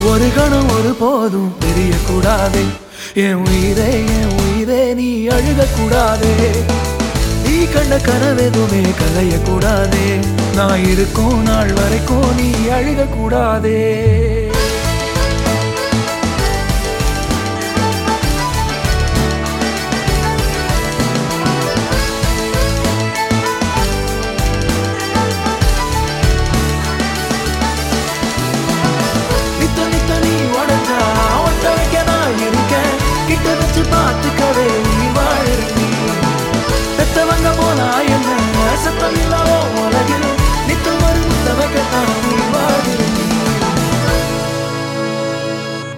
ஒரு கணம் ஒரு போதும் தெரிய கூடாதே என் உயிரே நீ அழுக கூடாதே நீ கண்ட கனவெதுமே கலைய கூடாதே நான் இருக்கும் நாள் வரைக்கும் நீ அழுக கூடாதே